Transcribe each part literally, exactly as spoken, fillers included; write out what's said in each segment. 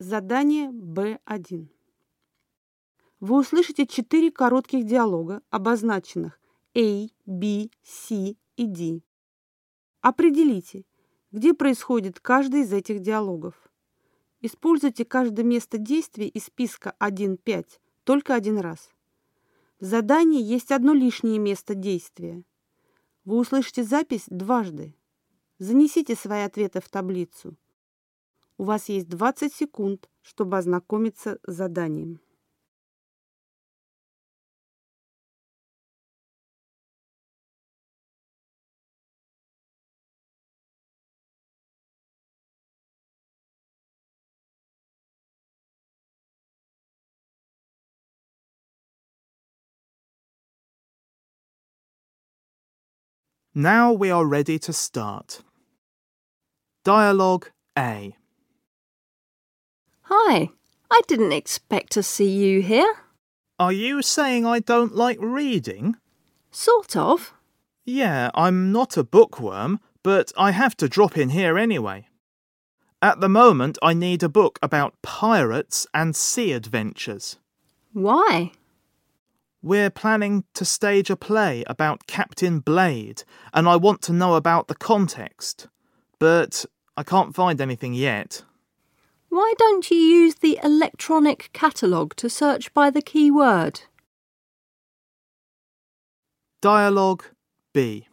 Задание Б один. Вы услышите четыре коротких диалога, обозначенных A, B, C и D. Определите, где происходит каждый из этих диалогов. Используйте каждое место действия из списка один пять только один раз. В задании есть одно лишнее место действия. Вы услышите запись дважды. Занесите свои ответы в таблицу. У вас есть двадцать секунд, чтобы ознакомиться с заданием. Now we are ready to start. Dialogue A. Hi, I didn't expect to see you here. Are you saying I don't like reading? Sort of. Yeah, I'm not a bookworm, but I have to drop in here anyway. At the moment, I need a book about pirates and sea adventures. Why? We're planning to stage a play about Captain Blade, and I want to know about the context. But I can't find anything yet. Why don't you use the electronic catalogue to search by the keyword? Dialogue B.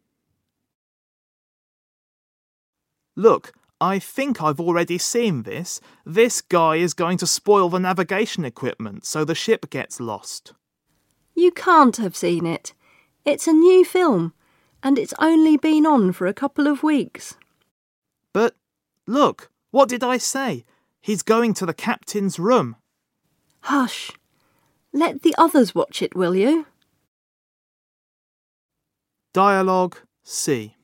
Look, I think I've already seen this. This guy is going to spoil the navigation equipment so the ship gets lost. You can't have seen it. It's a new film, and it's only been on for a couple of weeks. But look, what did I say? He's going to the captain's room. Hush. Let the others watch it, will you? Dialogue C.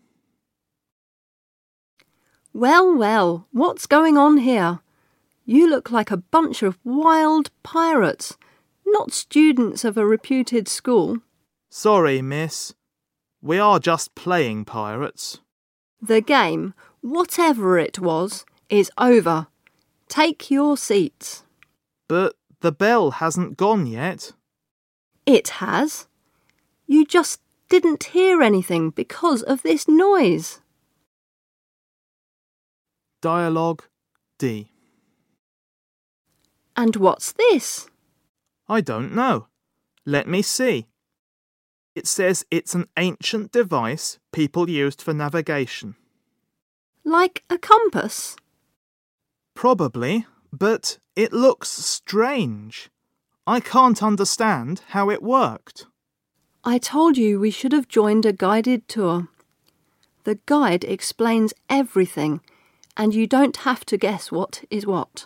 Well, well, what's going on here? You look like a bunch of wild pirates, not students of a reputed school. Sorry, miss. We are just playing pirates. The game, whatever it was, is over. Take your seats. But the bell hasn't gone yet. It has. You just didn't hear anything because of this noise. Dialogue D. And what's this? I don't know. Let me see. It says it's an ancient device people used for navigation. Like a compass? Probably, but it looks strange. I can't understand how it worked. I told you we should have joined a guided tour. The guide explains everything, and you don't have to guess what is what.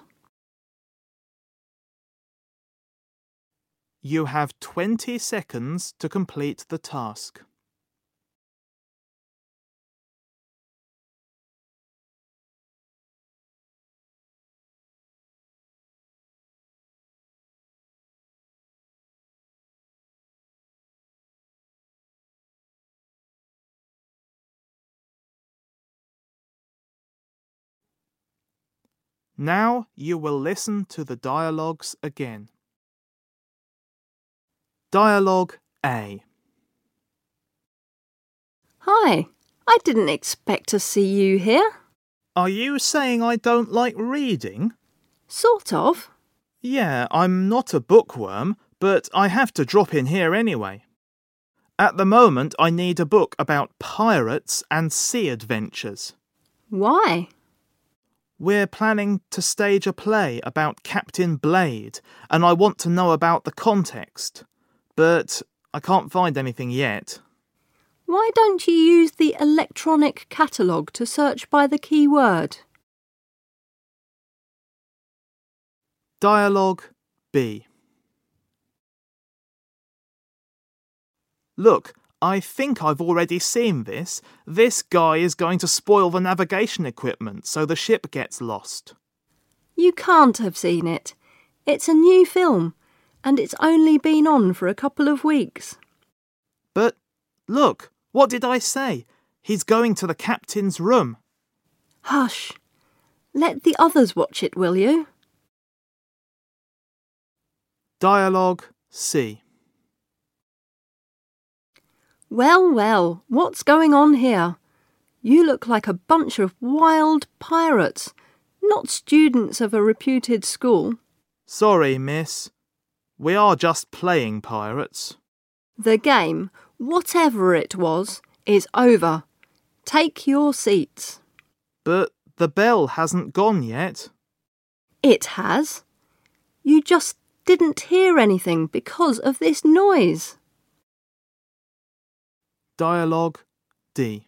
You have twenty seconds to complete the task. Now you will listen to the dialogues again. Dialogue A. Hi, I didn't expect to see you here. Are you saying I don't like reading? Sort of. Yeah, I'm not a bookworm, but I have to drop in here anyway. At the moment, I need a book about pirates and sea adventures. Why? We're planning to stage a play about Captain Blade, and I want to know about the context. But I can't find anything yet. Why don't you use the electronic catalogue to search by the keyword? Dialogue B. Look, I think I've already seen this. This guy is going to spoil the navigation equipment so the ship gets lost. You can't have seen it. It's a new film, and it's only been on for a couple of weeks. But look, what did I say? He's going to the captain's room. Hush. Let the others watch it, will you? Dialogue C. Well, well, what's going on here? You look like a bunch of wild pirates, not students of a reputed school. Sorry, miss. We are just playing pirates. The game, whatever it was, is over. Take your seats. But the bell hasn't gone yet. It has. You just didn't hear anything because of this noise. Dialogue D.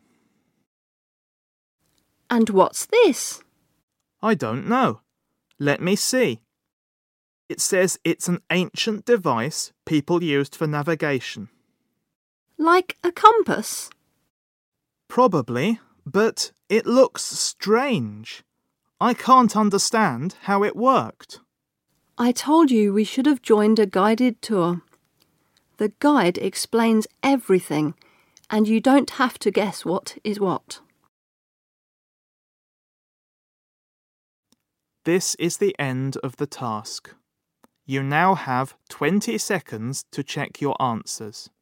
And what's this? I don't know. Let me see. It says it's an ancient device people used for navigation. Like a compass? Probably, but it looks strange. I can't understand how it worked. I told you we should have joined a guided tour. The guide explains everything, and you don't have to guess what is what. This is the end of the task. You now have twenty seconds to check your answers.